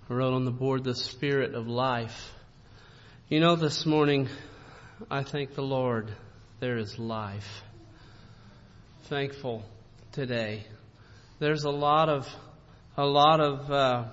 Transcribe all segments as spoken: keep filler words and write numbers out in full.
I wrote on the board, the spirit of life. You know, this morning, I thank the Lord, there is life. Thankful today. There's a lot of, a lot of uh,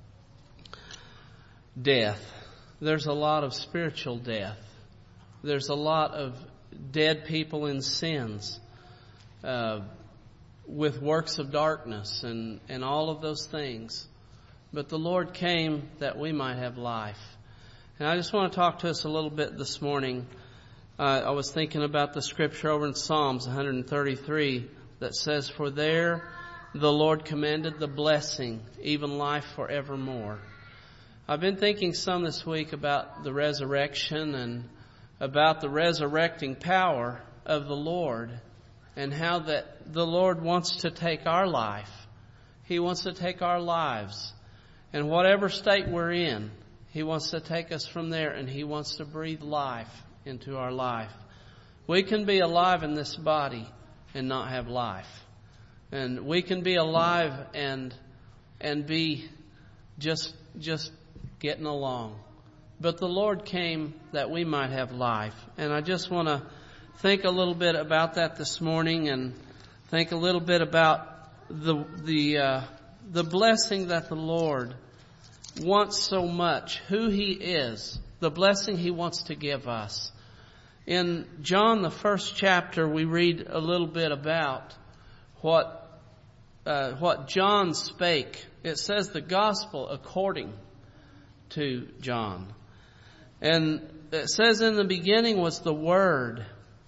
death. There's a lot of spiritual death. There's a lot of dead people in sins, uh, with works of darkness and, and all of those things. But the Lord came that we might have life. And I just want to talk to us a little bit this morning. Uh, I was thinking about the scripture over in Psalms one thirty-three that says, "For there the Lord commanded the blessing, even life forevermore." I've been thinking some this week about the resurrection and about the resurrecting power of the Lord, and how that the Lord wants to take our life. He wants to take our lives. And whatever state we're in, He wants to take us from there, and He wants to breathe life into our life. We can be alive in this body and not have life. And we can be alive and and be just just getting along. But the Lord came that we might have life. And I just want to think a little bit about that this morning, and think a little bit about the the uh, the blessing that the Lord wants so much, who He is, the blessing He wants to give us. In John, the first chapter, we read a little bit about what uh, what John spake. It says the gospel according to John. And it says, "In the beginning was the Word,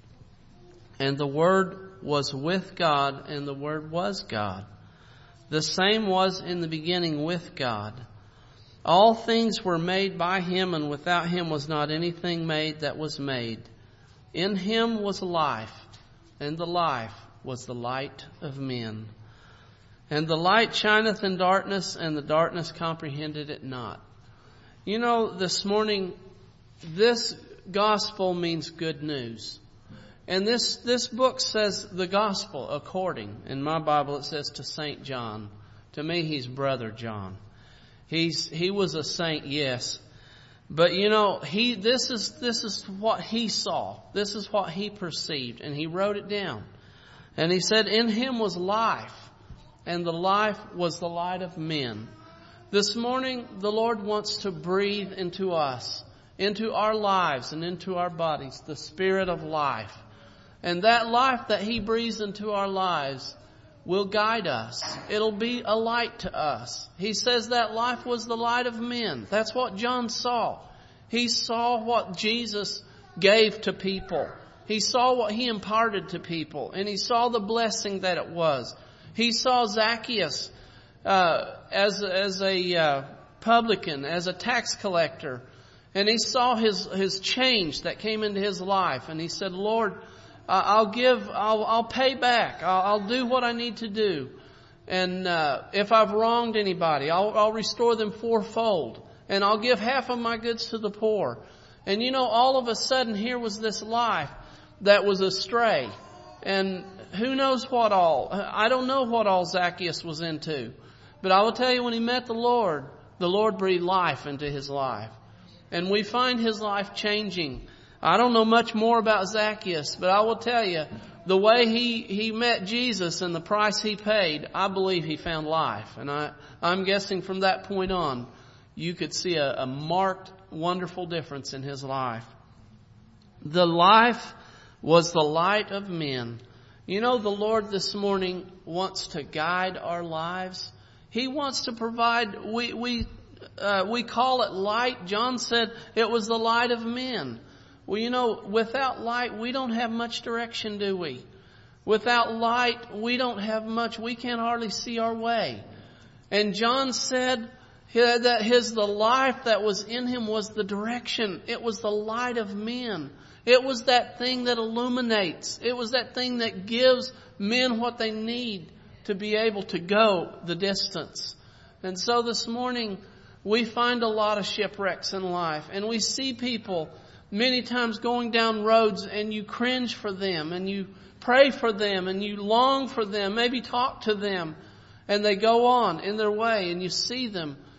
and the Word was with God, and the Word was God. The same was in the beginning with God. All things were made by Him, and without Him was not anything made that was made. In Him was life, and the life was the light of men. And the light shineth in darkness, and the darkness comprehended it not." You know, this morning, this gospel means good news. And this, this book says the gospel according. In my Bible it says to Saint John. To me, he's Brother John. He's, he was a saint, yes. But you know, he, this is, this is what he saw. This is what he perceived. And he wrote it down. And he said, "In Him was life, and the life was the light of men." This morning, the Lord wants to breathe into us, into our lives and into our bodies, the spirit of life. And that life that He breathes into our lives will guide us. It'll be a light to us. He says that life was the light of men. That's what John saw. He saw what Jesus gave to people. He saw what He imparted to people. And he saw the blessing that it was. He saw Zacchaeus uh, as, as a uh, publican, as a tax collector. And he saw his, his change that came into his life. And he said, "Lord, I'll give, I'll, I'll pay back. I'll, I'll do what I need to do. And uh, if I've wronged anybody, I'll, I'll restore them fourfold. And I'll give half of my goods to the poor." And you know, all of a sudden, here was this life that was astray. And who knows what all. I don't know what all Zacchaeus was into. But I will tell you, when he met the Lord, the Lord breathed life into his life. And we find his life changing. I don't know much more about Zacchaeus, but I will tell you, the way he, he met Jesus and the price he paid, I believe he found life. And I, I'm guessing from that point on, you could see a, a marked, wonderful difference in his life. The life was the light of men. You know, the Lord this morning wants to guide our lives. He wants to provide, we, we, uh, we call it light. John said it was the light of men. Well, you know, without light, we don't have much direction, do we? Without light, we don't have much. We can't hardly see our way. And John said that his, the life that was in him was the direction. It was the light of men. It was that thing that illuminates. It was that thing that gives men what they need to be able to go the distance. And so this morning, we find a lot of shipwrecks in life. And we see people many times going down roads, and you cringe for them, and you pray for them, and you long for them, maybe talk to them, and they go on in their way, and you see them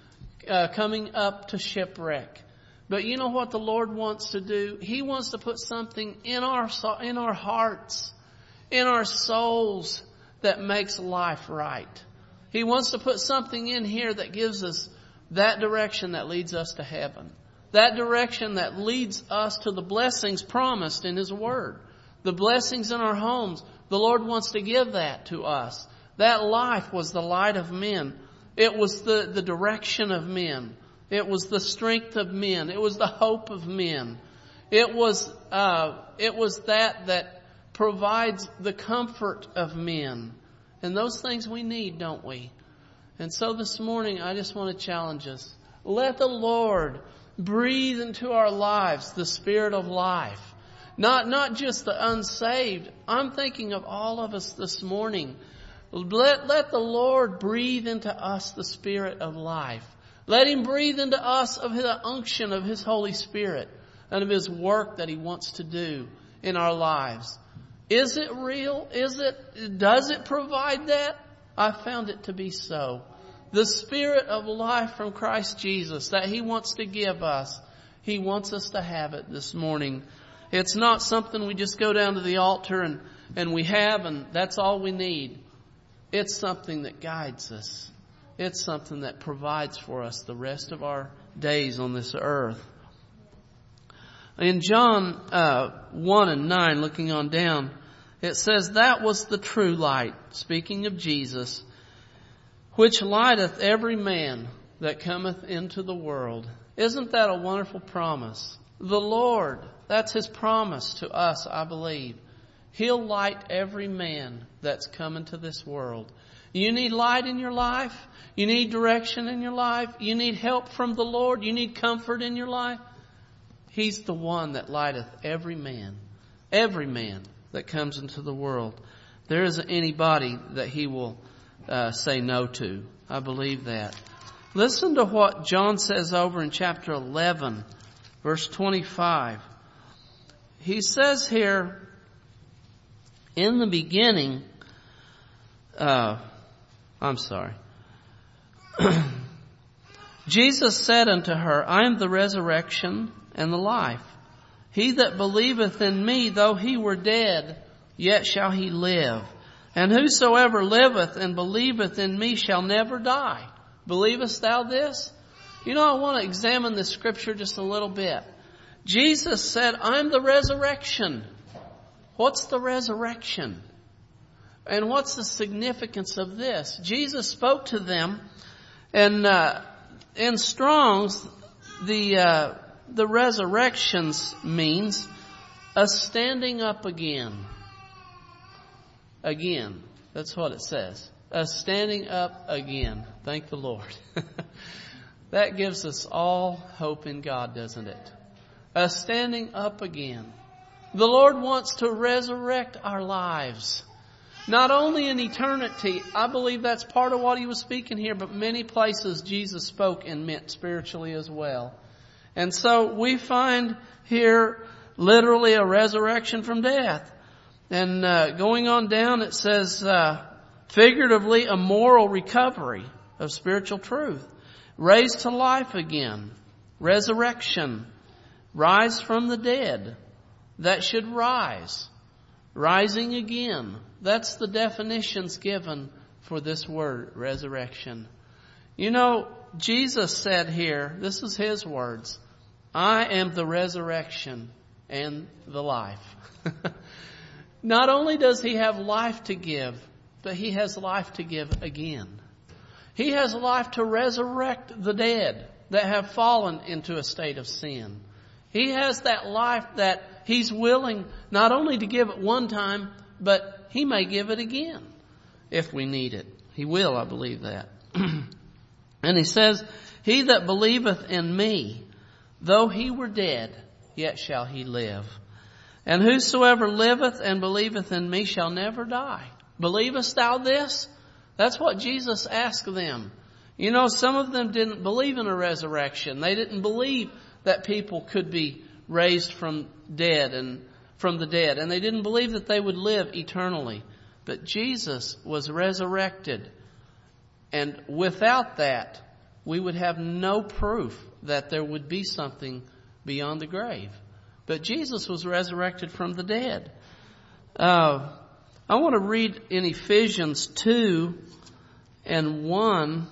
uh, coming up to shipwreck. But you know what the Lord wants to do? He wants to put something in our in our hearts, in our souls, that makes life right. He wants to put something in here that gives us that direction that leads us to heaven. That direction that leads us to the blessings promised in His Word. The blessings in our homes. The Lord wants to give that to us. That life was the light of men. It was the, the direction of men. It was the strength of men. It was the hope of men. It was, uh, it was that that provides the comfort of men. And those things we need, don't we? And so this morning, I just want to challenge us. Let the Lord breathe into our lives the Spirit of life. Not, not just the unsaved. I'm thinking of all of us this morning. Let, let the Lord breathe into us the Spirit of life. Let Him breathe into us of the unction of His Holy Spirit and of His work that He wants to do in our lives. Is it real? Is it, does it provide that? I found it to be so. The Spirit of life from Christ Jesus that He wants to give us, He wants us to have it this morning. It's not something we just go down to the altar and, and we have and that's all we need. It's something that guides us. It's something that provides for us the rest of our days on this earth. In John uh, one and nine, looking on down, it says, that was the true light, speaking of Jesus, which lighteth every man that cometh into the world. Isn't that a wonderful promise? The Lord, that's His promise to us, I believe. He'll light every man that's come into this world. You need light in your life. You need direction in your life. You need help from the Lord. You need comfort in your life. He's the one that lighteth every man. Every man that comes into the world. There isn't anybody that He will uh, say no to. I believe that. Listen to what John says over in chapter eleven, verse twenty-five. He says here, in the beginning, uh, I'm sorry. Jesus said unto her, I am the resurrection and the life. He that believeth in me, though he were dead, yet shall he live. And whosoever liveth and believeth in me shall never die. Believest thou this? You know, I want to examine this scripture just a little bit. Jesus said, I'm the resurrection. What's the resurrection? And what's the significance of this? Jesus spoke to them, and uh, in Strong's, the uh, the resurrections means a standing up again. Again. That's what it says. A standing up again. Thank the Lord. That gives us all hope in God, doesn't it? A standing up again. The Lord wants to resurrect our lives. Not only in eternity, I believe that's part of what He was speaking here, but many places Jesus spoke and meant spiritually as well. And so we find here literally a resurrection from death. And uh, going on down, it says uh, figuratively a moral recovery of spiritual truth. Raised to life again. Resurrection. Rise from the dead. That should rise. Rising again. That's the definitions given for this word, resurrection. You know, Jesus said here, this is His words, I am the resurrection and the life. Not only does He have life to give, but He has life to give again. He has life to resurrect the dead that have fallen into a state of sin. He has that life that He's willing not only to give it one time, but He may give it again if we need it. He will, I believe that. And He says, He that believeth in me, though he were dead, yet shall he live. And whosoever liveth and believeth in me shall never die. Believest thou this? That's what Jesus asked them. You know, some of them didn't believe in a resurrection. They didn't believe that people could be raised from dead and from the dead. And they didn't believe that they would live eternally. But Jesus was resurrected. And without that, we would have no proof that there would be something beyond the grave. But Jesus was resurrected from the dead. Uh, I want to read in Ephesians two and one.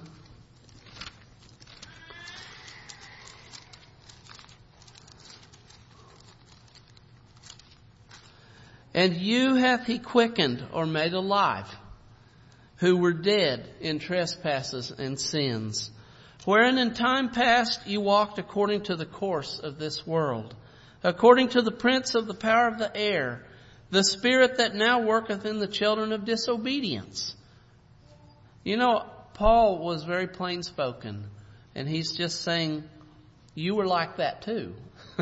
And you hath he quickened or made alive, who were dead in trespasses and sins, wherein in time past you walked according to the course of this world, according to the prince of the power of the air, the spirit that now worketh in the children of disobedience. You know, Paul was very plain spoken, and he's just saying, you were like that too.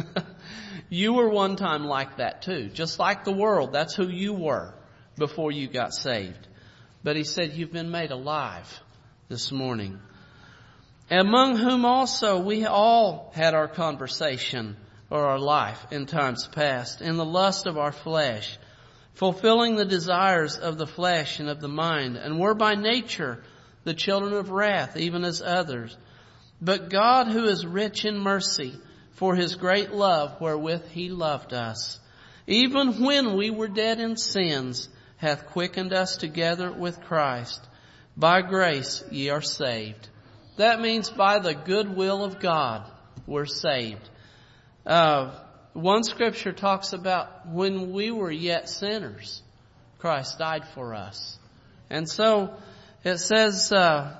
You were one time like that too. Just like the world. That's who you were before you got saved. But he said, you've been made alive this morning. Among whom also we all had our conversation or our life in times past, in the lust of our flesh, fulfilling the desires of the flesh and of the mind, and were by nature the children of wrath, even as others. But God, who is rich in mercy, for his great love wherewith he loved us, even when we were dead in sins, hath quickened us together with Christ. By grace ye are saved. That means by the good will of God we're saved. Uh, one scripture talks about when we were yet sinners, Christ died for us. And so it says, uh,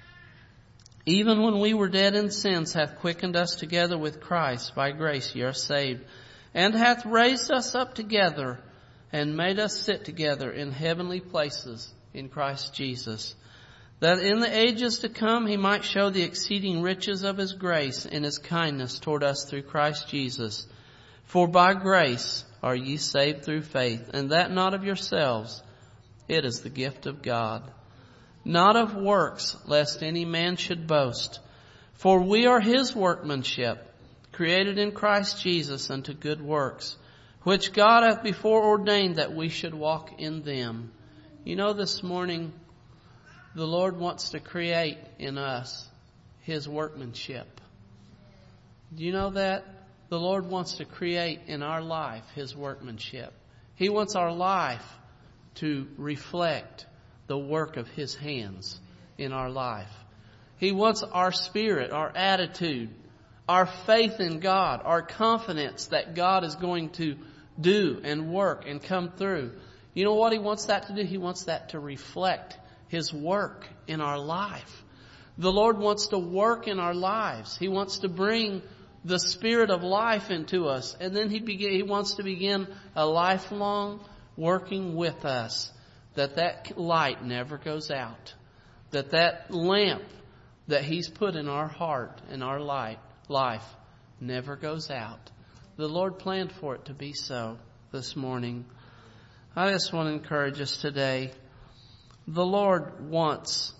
even when we were dead in sins, hath quickened us together with Christ. By grace ye are saved. And hath raised us up together and made us sit together in heavenly places in Christ Jesus, that in the ages to come he might show the exceeding riches of his grace and his kindness toward us through Christ Jesus. For by grace are ye saved through faith, and that not of yourselves. It is the gift of God. Not of works, lest any man should boast. For we are his workmanship, created in Christ Jesus unto good works, which God hath before ordained that we should walk in them. You know, this morning, the Lord wants to create in us his workmanship. Do you know that? The Lord wants to create in our life his workmanship. He wants our life to reflect the work of his hands in our life. He wants our spirit, our attitude, our faith in God, our confidence that God is going to do and work and come through. You know what he wants that to do? He wants that to reflect his work in our life. The Lord wants to work in our lives. He wants to bring the spirit of life into us. And then he begin, he wants to begin a lifelong working with us, that that light never goes out, that that lamp that he's put in our heart and our light, life never goes out. The Lord planned for it to be so this morning. I just want to encourage us today. The Lord wants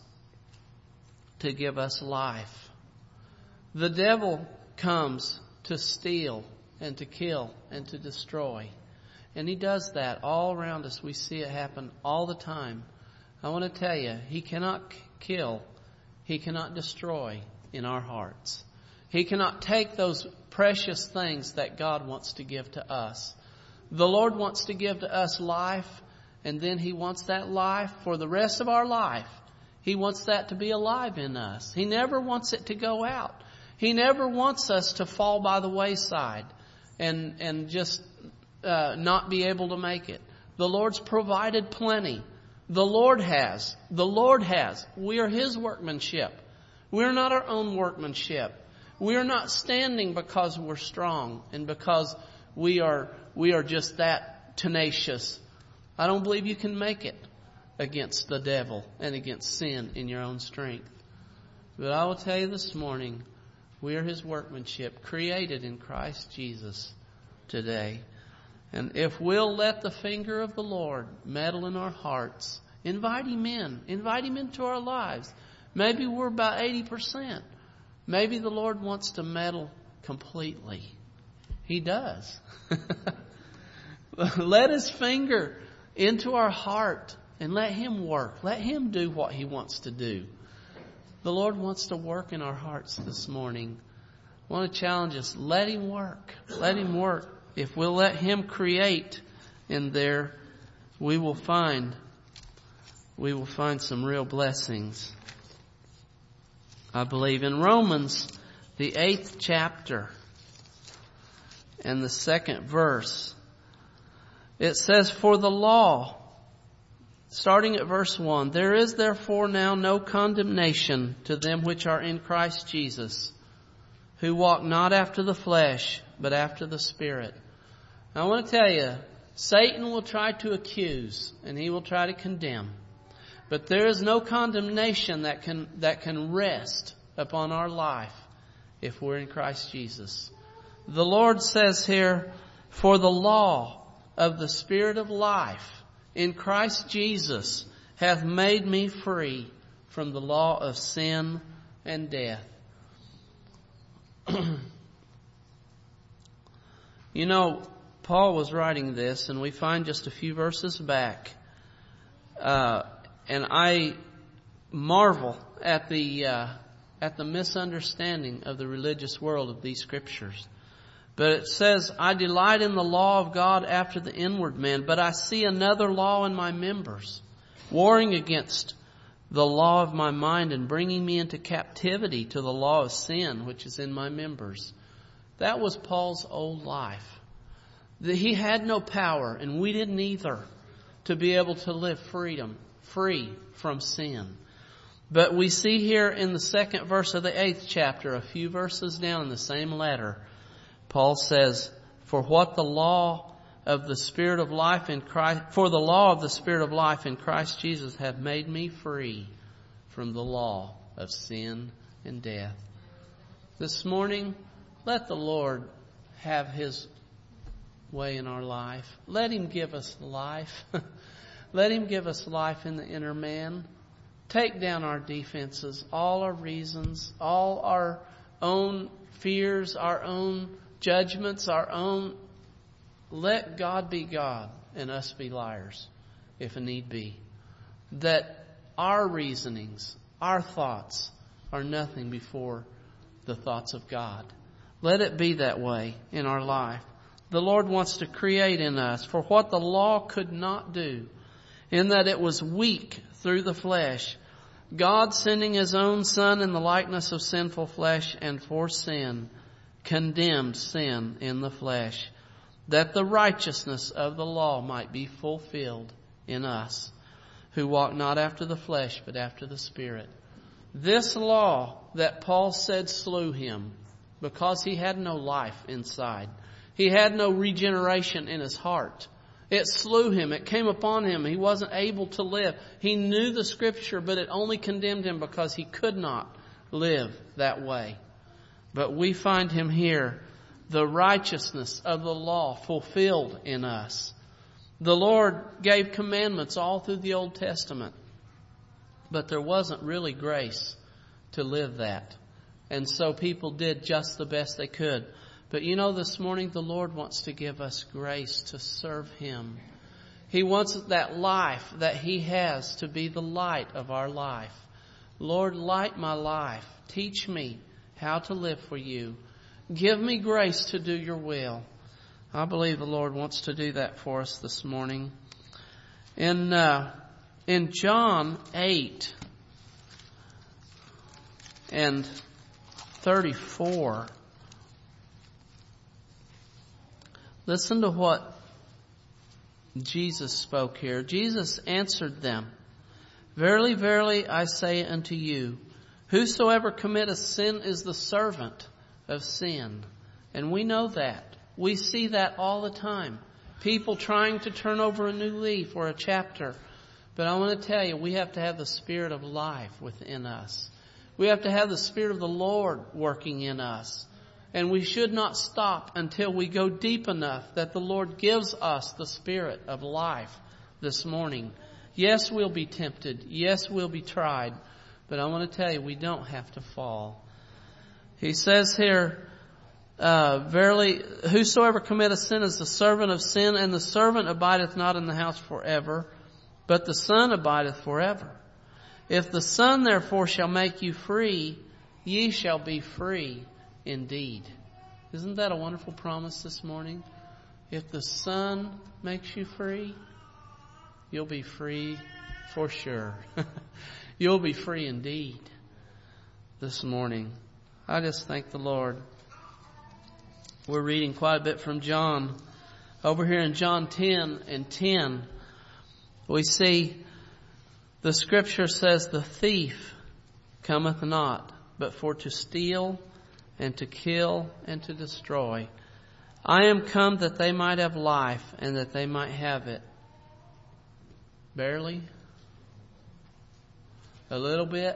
to give us life. The devil comes to steal and to kill and to destroy. And he does that all around us. We see it happen all the time. I want to tell you, he cannot kill, he cannot destroy in our hearts. He cannot take those precious things that God wants to give to us. The Lord wants to give to us life, and then he wants that life for the rest of our life. He wants that to be alive in us. He never wants it to go out. He never wants us to fall by the wayside and, and just Uh, not be able to make it. The Lord's provided plenty. The Lord has. The Lord has. We are his workmanship. We're not our own workmanship. We are not standing because we're strong and because we are we are just that tenacious. I don't believe you can make it against the devil and against sin in your own strength. But I will tell you this morning, we are his workmanship, created in Christ Jesus today. And if we'll let the finger of the Lord meddle in our hearts, invite him in, invite him into our lives. Maybe we're about eighty percent. Maybe the Lord wants to meddle completely. He does. Let his finger into our heart and let him work. Let him do what he wants to do. The Lord wants to work in our hearts this morning. I want to challenge us. Let Him work. Let Him work. If we'll let Him create in there, we will find, we will find some real blessings. I believe in Romans, the eighth chapter and the second verse, it says, for the law, starting at verse one, there is therefore now no condemnation to them which are in Christ Jesus, who walk not after the flesh, but after the Spirit. Now, I want to tell you, Satan will try to accuse and he will try to condemn. But there is no condemnation that can, that can rest upon our life if we're in Christ Jesus. The Lord says here, for the law of the Spirit of life in Christ Jesus hath made me free from the law of sin and death. You know, Paul was writing this, and we find just a few verses back, uh, and I marvel at the uh, at the misunderstanding of the religious world of these scriptures. But it says, I delight in the law of God after the inward man, but I see another law in my members, warring against the law of my mind and bringing me into captivity to the law of sin, which is in my members. That was Paul's old life. He had no power, and we didn't either, to be able to live freedom, free from sin. But we see here in the second verse of the eighth chapter, a few verses down in the same letter, Paul says, for what the law of the Spirit of life in Christ, for the law of the Spirit of life in Christ Jesus hath made me free from the law of sin and death. This morning, let the Lord have His way in our life. Let Him give us life. Let Him give us life in the inner man. Take down our defenses, all our reasons, all our own fears, our own judgments, our own. Let God be God and us be liars, if need be. That our reasonings, our thoughts are nothing before the thoughts of God. Let it be that way in our life. The Lord wants to create in us for what the law could not do, in that it was weak through the flesh. God sending His own Son in the likeness of sinful flesh, and for sin condemned sin in the flesh, that the righteousness of the law might be fulfilled in us, who walk not after the flesh, but after the Spirit. This law that Paul said slew him, because he had no life inside. He had no regeneration in his heart. It slew him. It came upon him. He wasn't able to live. He knew the Scripture, but it only condemned him because he could not live that way. But we find him here, the righteousness of the law fulfilled in us. The Lord gave commandments all through the Old Testament, but there wasn't really grace to live that. And so people did just the best they could. But you know, this morning the Lord wants to give us grace to serve Him. He wants that life that He has to be the light of our life. Lord, light my life. Teach me how to live for You. Give me grace to do Your will. I believe the Lord wants to do that for us this morning. In uh, in John eight and thirty-four, listen to what Jesus spoke here. Jesus answered them, Verily, verily, I say unto you, whosoever committeth sin is the servant of sin. And we know that. We see that all the time. People trying to turn over a new leaf or a chapter. But I want to tell you, we have to have the Spirit of life within us. We have to have the Spirit of the Lord working in us. And we should not stop until we go deep enough that the Lord gives us the Spirit of life this morning. Yes, we'll be tempted. Yes, we'll be tried. But I want to tell you, we don't have to fall. He says here, uh, Verily, whosoever committeth sin is the servant of sin, and the servant abideth not in the house forever, but the Son abideth forever. If the Son therefore shall make you free, ye shall be free indeed. Isn't that a wonderful promise this morning? If the Son makes you free, you'll be free for sure. You'll be free indeed this morning. I just thank the Lord. We're reading quite a bit from John. Over here in John ten and ten, we see the Scripture says, the thief cometh not, but for to steal and to kill and to destroy. I am come that they might have life, and that they might have it. Barely? A little bit?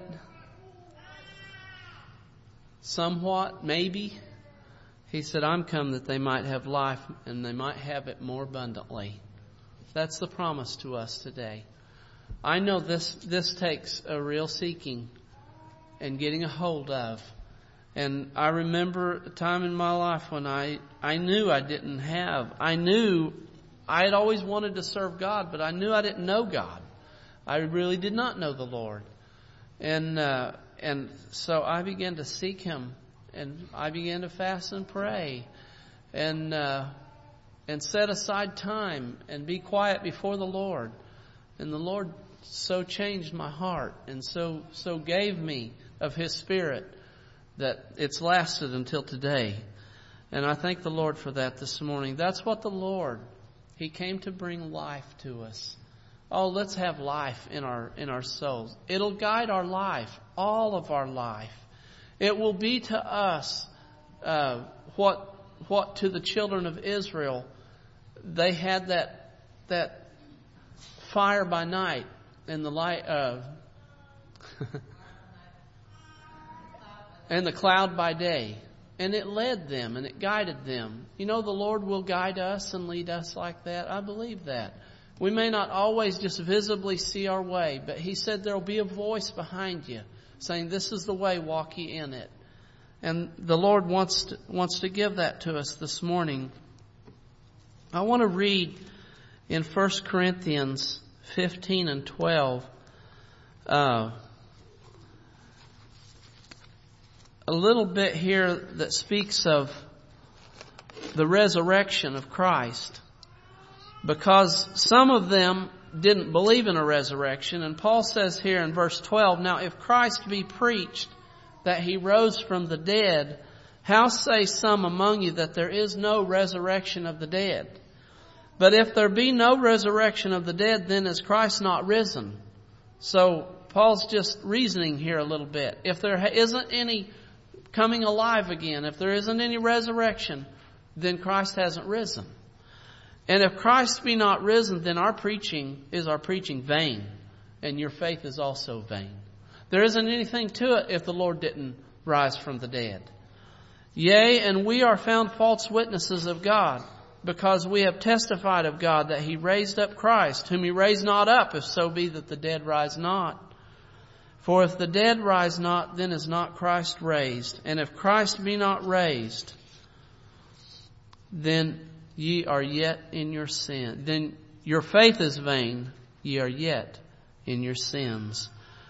Somewhat? Maybe? He said, I'm come that they might have life, and they might have it more abundantly. That's the promise to us today. I know this this takes a real seeking and getting a hold of. And I remember a time in my life when I, I knew I didn't have. I knew I had always wanted to serve God, but I knew I didn't know God. I really did not know the Lord. And uh, and so I began to seek Him. And I began to fast and pray. And uh, and set aside time and be quiet before the Lord. And the Lord so changed my heart and so so gave me of His Spirit that it's lasted until today. And I thank the Lord for that this morning. That's what the Lord, He came to bring life to us. Oh, let's have life in our in our souls. It'll guide our life, all of our life. It will be to us uh, what what to the children of Israel. They had that that fire by night and the light of and the cloud by day. And it led them and it guided them. You know, the Lord will guide us and lead us like that. I believe that. We may not always just visibly see our way, but He said there will be a voice behind you saying, this is the way, walk ye in it. And the Lord wants to, wants to give that to us this morning. I want to read in First Corinthians fifteen and twelve, uh, a little bit here that speaks of the resurrection of Christ. Because some of them didn't believe in a resurrection. And Paul says here in verse twelve, now if Christ be preached that He rose from the dead, how say some among you that there is no resurrection of the dead? But if there be no resurrection of the dead, then is Christ not risen? So Paul's just reasoning here a little bit. If there isn't any coming alive again, if there isn't any resurrection, then Christ hasn't risen. And if Christ be not risen, then our preaching is our preaching vain, and your faith is also vain. There isn't anything to it if the Lord didn't rise from the dead. Yea, and we are found false witnesses of God, because we have testified of God that He raised up Christ, whom He raised not up, if so be that the dead rise not. For if the dead rise not, then is not Christ raised. And if Christ be not raised, then ye are yet in your sin. Then your faith is vain. Ye are yet in your sins.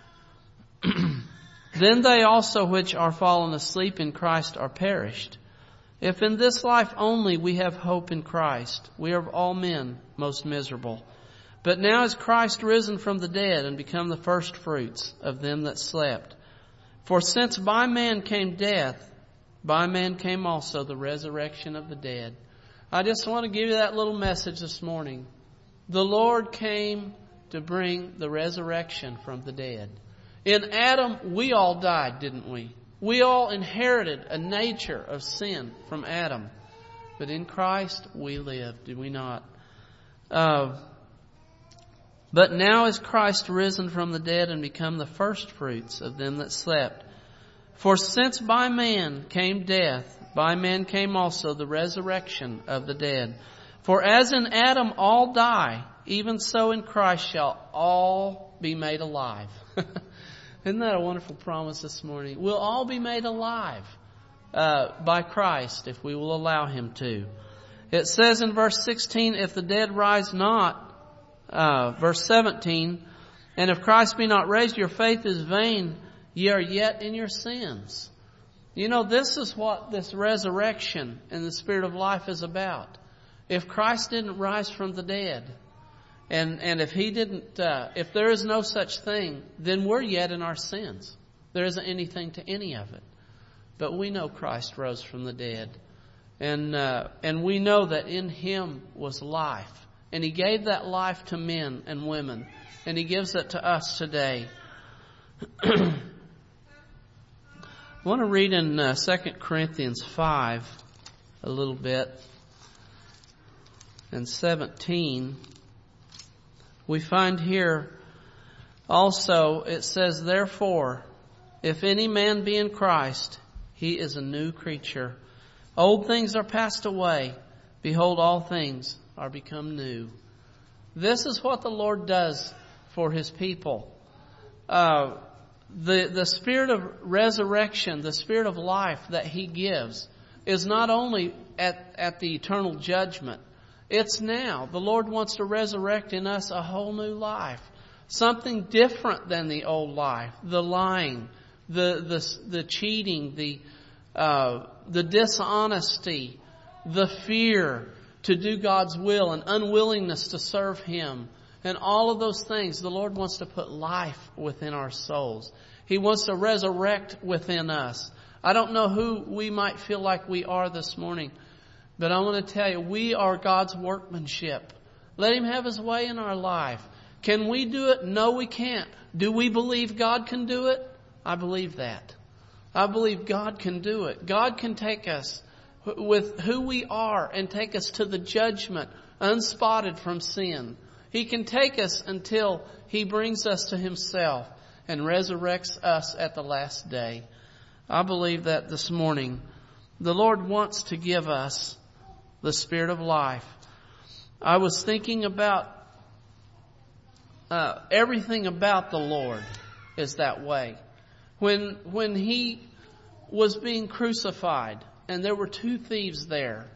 Then they also which are fallen asleep in Christ are perished. If in this life only we have hope in Christ, we are of all men most miserable. But now is Christ risen from the dead and become the first fruits of them that slept. For since by man came death, by man came also the resurrection of the dead. I just want to give you that little message this morning. The Lord came to bring the resurrection from the dead. In Adam, we all died, didn't we? We all inherited a nature of sin from Adam. But in Christ, we live, did we not? Uh, but now is Christ risen from the dead and become the first fruits of them that slept. For since by man came death, by man came also the resurrection of the dead. For as in Adam all die, even so in Christ shall all be made alive. Isn't that a wonderful promise this morning? We'll all be made alive uh, by Christ if we will allow Him to. It says in verse sixteen, if the dead rise not, uh, verse seventeen, And if Christ be not raised, your faith is vain. Ye are yet in your sins. You know, this is what this resurrection and the Spirit of life is about. If Christ didn't rise from the dead, and, and if He didn't, uh, if there is no such thing, then we're yet in our sins. There isn't anything to any of it. But we know Christ rose from the dead. And, uh, and we know that in Him was life. And He gave that life to men and women. And He gives it to us today. I want to read in uh, Second Corinthians five a little bit. And seventeen. We find here also, it says, therefore, if any man be in Christ, he is a new creature. Old things are passed away. Behold, all things are become new. This is what the Lord does for His people. Uh, the, the Spirit of resurrection, the Spirit of life that He gives is not only at, at the eternal judgment. It's now. The Lord wants to resurrect in us a whole new life. Something different than the old life. The lying, the, the, the cheating, the, uh, the dishonesty, the fear to do God's will and unwillingness to serve Him. And all of those things, the Lord wants to put life within our souls. He wants to resurrect within us. I don't know who we might feel like we are this morning, but I want to tell you, we are God's workmanship. Let Him have His way in our life. Can we do it? No, we can't. Do we believe God can do it? I believe that. I believe God can do it. God can take us with who we are and take us to the judgment unspotted from sin. He can take us until He brings us to Himself and resurrects us at the last day. I believe that this morning. The Lord wants to give us the Spirit of life. I was thinking about uh, everything about the Lord is that way. When when He was being crucified and there were two thieves there,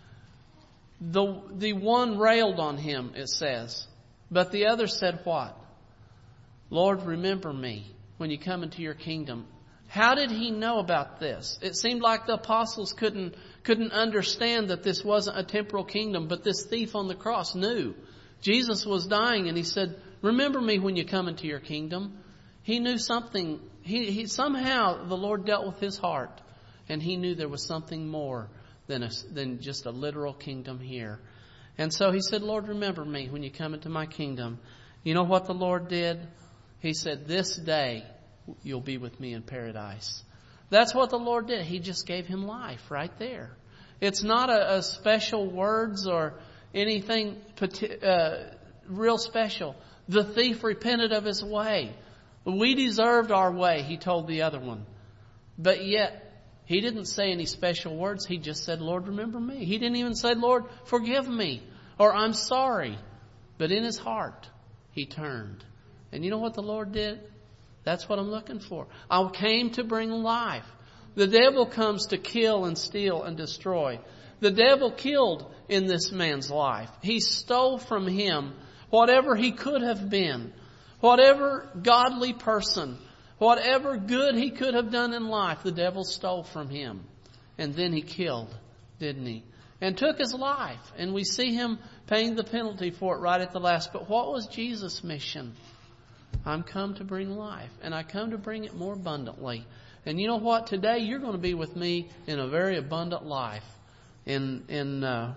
the the one railed on Him, it says, but the other said what? Lord, remember me when you come into your kingdom. How did He know about this? It seemed like the apostles couldn't couldn't understand that this wasn't a temporal kingdom, but this thief on the cross knew. Jesus was dying and He said, remember me when you come into your kingdom. He knew something. He, he somehow the Lord dealt with his heart, and He knew there was something more than a, than just a literal kingdom here. And so He said, Lord, remember me when you come into my kingdom. You know what the Lord did? He said, this day you'll be with me in paradise. That's what the Lord did. He just gave him life right there. It's not a, a special words or anything uh, real special. The thief repented of his way. We deserved our way, he told the other one. But yet, he didn't say any special words. He just said, Lord, remember me. He didn't even say, Lord, forgive me, or I'm sorry. But in his heart, he turned. And you know what the Lord did? That's what I'm looking for. I came to bring life. The devil comes to kill and steal and destroy. The devil killed in this man's life. He stole from him whatever he could have been. Whatever godly person, whatever good he could have done in life, the devil stole from him. And then he killed, didn't he? And took his life. And we see him paying the penalty for it right at the last. But what was Jesus' mission? I'm come to bring life. And I come to bring it more abundantly. And you know what? Today you're going to be with me in a very abundant life in, in uh,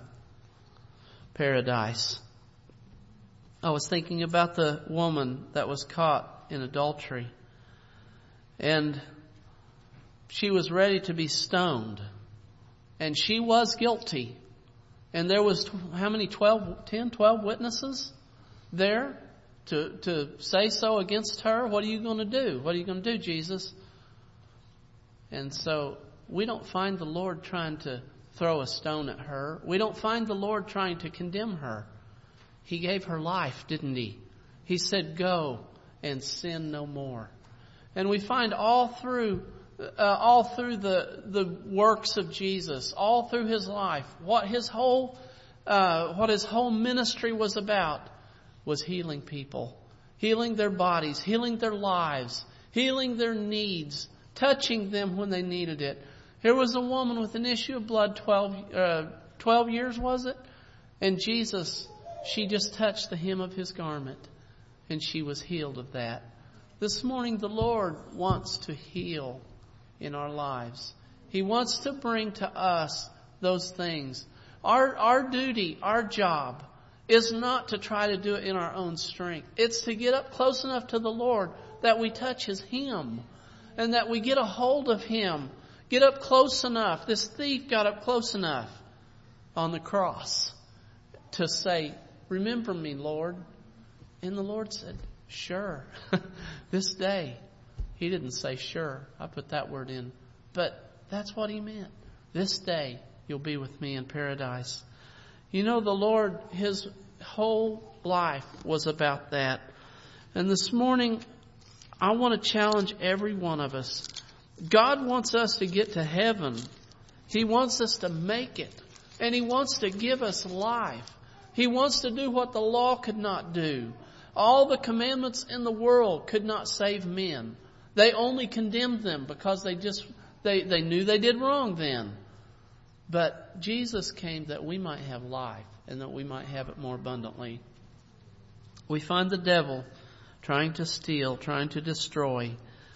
paradise. I was thinking about the woman that was caught in adultery. And she was ready to be stoned. And she was guilty. And there was, how many, twelve, ten, twelve witnesses there to, to say so against her? What are you going to do? What are you going to do, Jesus? And so we don't find the Lord trying to throw a stone at her. We don't find the Lord trying to condemn her. He gave her life, didn't He? He said, go and sin no more. And we find all through uh, all through the the works of Jesus, all through His life, what His whole uh, what His whole ministry was about was healing people. healing their bodies, healing their lives, healing their needs, touching them when they needed it. Here was a woman with an issue of blood, twelve, uh, twelve years, was it? And Jesus, she just touched the hem of His garment, and she was healed of that. This morning, the Lord wants to heal in our lives. He wants to bring to us those things. Our, our duty, our job, is not to try to do it in our own strength. It's to get up close enough to the Lord that we touch His hem and that we get a hold of Him. Get up close enough. This thief got up close enough on the cross to say, remember me, Lord. And the Lord said, sure. This day. He didn't say sure. I put that word in. But that's what He meant. This day you'll be with me in paradise. You know, the Lord, His whole life was about that. And this morning, I want to challenge every one of us. God wants us to get to heaven. He wants us to make it. And He wants to give us life. He wants to do what the law could not do. All the commandments in the world could not save men. They only condemned them because they just they, they knew they did wrong then. But Jesus came that we might have life and that we might have it more abundantly. We find the devil trying to steal, trying to destroy.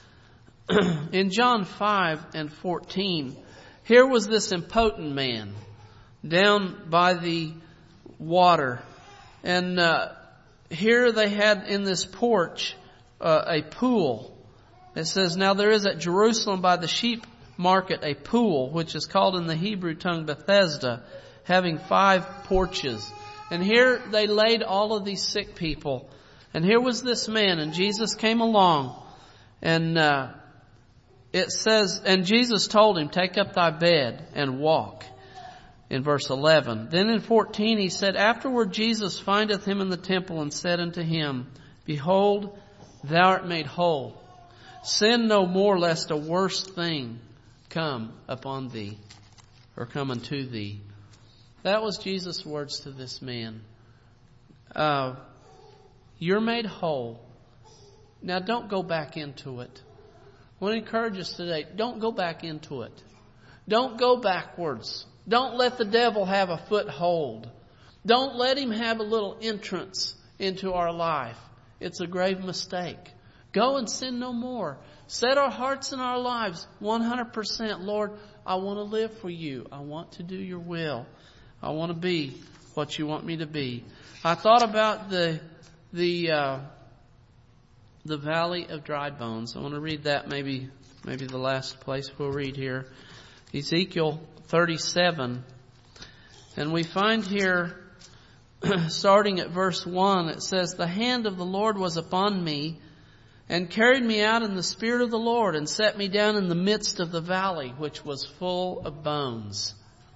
In John five and fourteen, here was this impotent man down by the water. And uh, here they had in this porch uh, a pool. It says, now there is at Jerusalem by the sheep market a pool, which is called in the Hebrew tongue Bethesda, having five porches. And here they laid all of these sick people. And here was this man, and Jesus came along. And uh, it says, and Jesus told him, take up thy bed and walk. In verse eleven. Then in fourteen he said, afterward Jesus findeth him in the temple and said unto him, behold, thou art made whole. Sin no more, lest a worse thing come upon thee, or come unto thee. That was Jesus' words to this man. Uh, you're made whole. Now don't go back into it. I want to encourage us today, don't go back into it. Don't go backwards. Don't let the devil have a foothold. Don't let him have a little entrance into our life. It's a grave mistake. Go and sin no more. Set our hearts and our lives one hundred percent. Lord, I want to live for you. I want to do your will. I want to be what you want me to be. I thought about the the uh, the valley of dry bones. I want to read that maybe maybe the last place we'll read here. Ezekiel thirty-seven. And we find here, starting at verse one, it says, the hand of the Lord was upon me, and carried me out in the spirit of the Lord, and set me down in the midst of the valley, which was full of bones.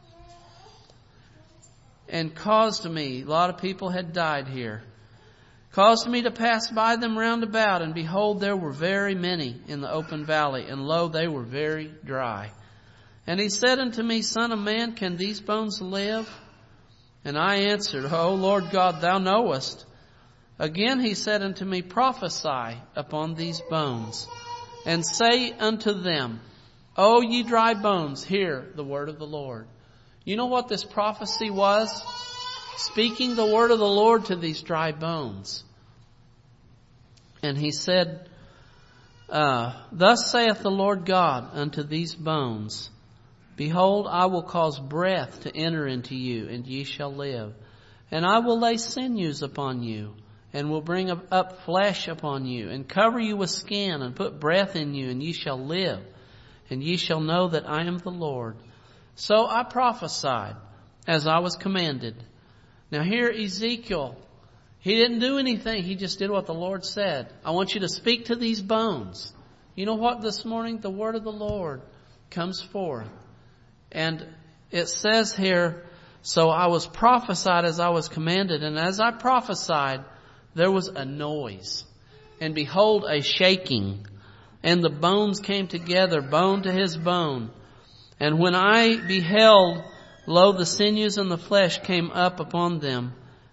And caused me, a lot of people had died here, caused me to pass by them round about, and behold, there were very many in the open valley, and lo, they were very dry. And he said unto me, Son of man, can these bones live? And I answered, O Lord God, thou knowest. Again he said unto me, Prophesy upon these bones, and say unto them, O ye dry bones, hear the word of the Lord. You know what this prophecy was? Speaking the word of the Lord to these dry bones. And he said, uh, Thus saith the Lord God unto these bones, Behold, I will cause breath to enter into you, and ye shall live. And I will lay sinews upon you, and will bring up flesh upon you, and cover you with skin, and put breath in you, and ye shall live. And ye shall know that I am the Lord. So I prophesied, as I was commanded. Now here Ezekiel, he didn't do anything. He just did what the Lord said. I want you to speak to these bones. You know what this morning? The word of the Lord comes forth. And it says here, so I was prophesied as I was commanded. And as I prophesied, there was a noise. And behold, a shaking. And the bones came together, bone to his bone. And when I beheld, lo, the sinews and the flesh came up upon them,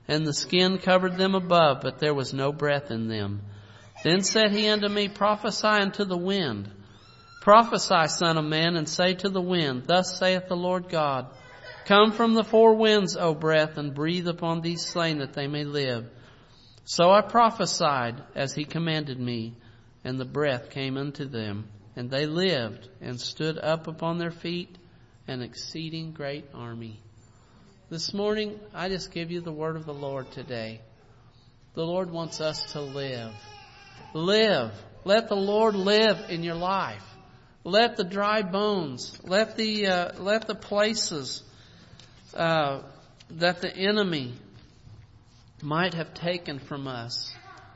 and the skin covered them above, but there was no breath in them. Then said he unto me, Prophesy unto the wind. Prophesy, son of man, and say to the wind, Thus saith the Lord God, Come from the four winds, O breath, and breathe upon these slain, that they may live. So I prophesied as he commanded me, and the breath came unto them, and they lived, and stood up upon their feet, an exceeding great army. This morning, I just give you the word of the Lord today. The Lord wants us to live. Live. Let the Lord live in your life. Let the dry bones, let the uh, let the places uh, that the enemy might have taken from us.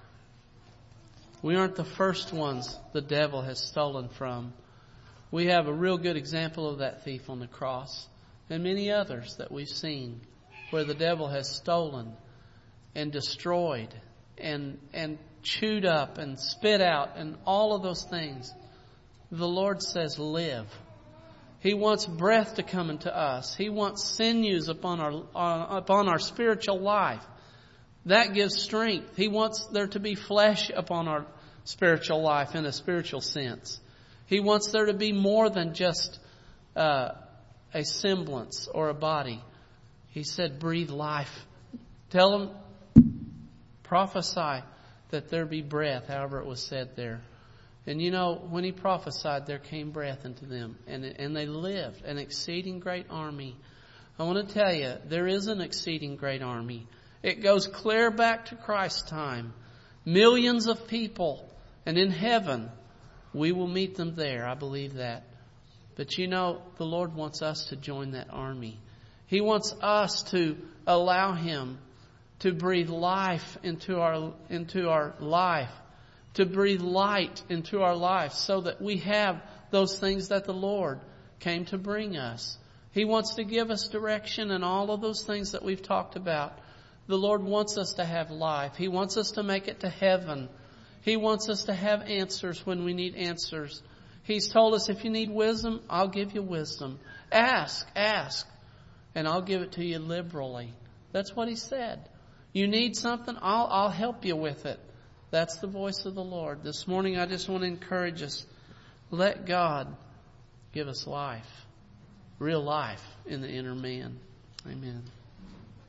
We aren't the first ones the devil has stolen from. We have a real good example of that thief on the cross, and many others that we've seen where the devil has stolen and destroyed and and chewed up and spit out and all of those things. The Lord says, live. He wants breath to come into us. He wants sinews upon our uh, upon our spiritual life. That gives strength. He wants there to be flesh upon our spiritual life in a spiritual sense. He wants there to be more than just uh, a semblance or a body. He said, breathe life. Tell them, prophesy that there be breath, however it was said there. And you know, when he prophesied, there came breath into them. And, and they lived, an exceeding great army. I want to tell you, there is an exceeding great army. It goes clear back to Christ's time. Millions of people. And in heaven, we will meet them there. I believe that. But you know, the Lord wants us to join that army. He wants us to allow Him to breathe life into our into our life, to breathe light into our life, so that we have those things that the Lord came to bring us. He wants to give us direction and all of those things that we've talked about. The Lord wants us to have life. He wants us to make it to heaven. He wants us to have answers when we need answers. He's told us, if you need wisdom, I'll give you wisdom. Ask, ask, and I'll give it to you liberally. That's what He said. You need something, I'll, I'll help you with it. That's the voice of the Lord. This morning, I just want to encourage us. Let God give us life. Real life in the inner man. Amen.